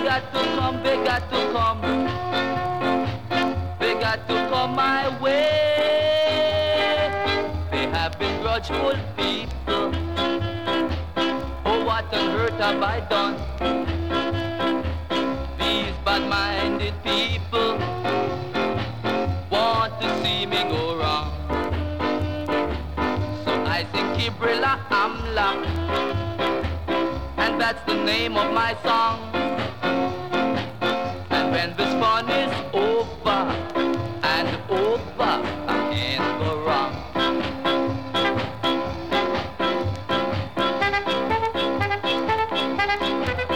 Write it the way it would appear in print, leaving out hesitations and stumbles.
got to come, they got to come. They got to come my way. They have been grudgeful people. Oh, what an hurt have I done? These bad-minded people want to see me go wrong. So I sing Kibrila Amla, and that's the name of my song.